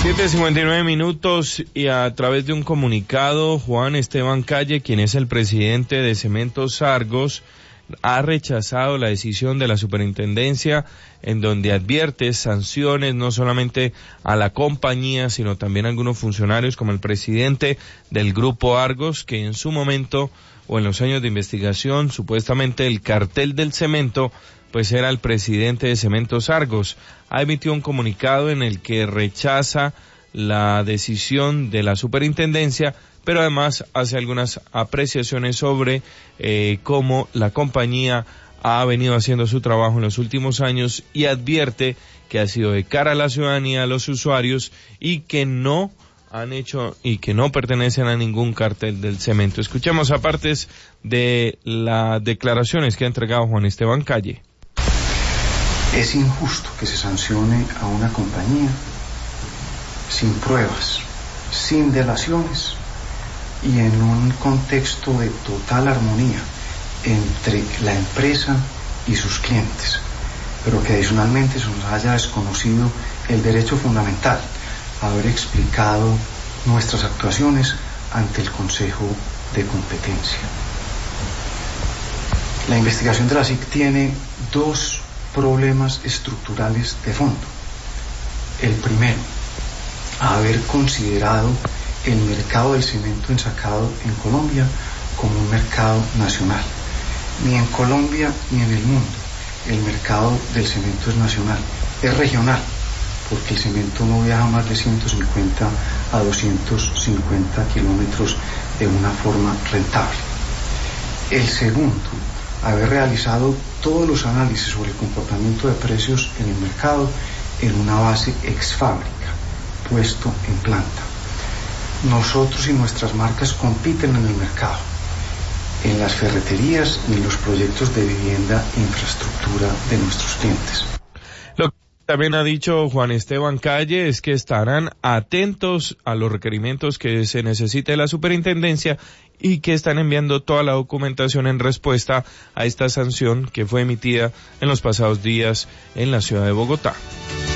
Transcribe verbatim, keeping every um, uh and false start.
siete cincuenta y nueve minutos y a través de un comunicado, Juan Esteban Calle, quien es el presidente de Cementos Argos, ha rechazado la decisión de la superintendencia en donde advierte sanciones no solamente a la compañía, sino también a algunos funcionarios como el presidente del Grupo Argos, que en su momento o en los años de investigación, supuestamente el cartel del cemento, pues era el presidente de Cementos Argos. Ha emitido un comunicado en el que rechaza la decisión de la superintendencia, pero además hace algunas apreciaciones sobre eh, cómo la compañía ha venido haciendo su trabajo en los últimos años y advierte que ha sido de cara a la ciudadanía, a los usuarios, y que no han hecho y que no pertenecen a ningún cartel del cemento. Escuchemos a partes de las declaraciones que ha entregado Juan Esteban Calle. Es injusto que se sancione a una compañía sin pruebas, sin delaciones y en un contexto de total armonía entre la empresa y sus clientes, pero que adicionalmente se nos haya desconocido el derecho fundamental a haber explicado nuestras actuaciones ante el Consejo de Competencia. La investigación de la S I C tiene dos problemas estructurales de fondo. El primero, haber considerado el mercado del cemento ensacado en Colombia como un mercado nacional. Ni en Colombia ni en el mundo el mercado del cemento es nacional, es regional, porque el cemento no viaja más de ciento cincuenta a doscientos cincuenta kilómetros de una forma rentable. El segundo, haber realizado todos los análisis sobre el comportamiento de precios en el mercado en una base ex fábrica, puesto en planta. Nosotros y nuestras marcas compiten en el mercado, en las ferreterías y en los proyectos de vivienda e infraestructura de nuestros clientes. Lo que también ha dicho Juan Esteban Calle es que estarán atentos a los requerimientos que se necesite de la superintendencia y que están enviando toda la documentación en respuesta a esta sanción que fue emitida en los pasados días en la ciudad de Bogotá.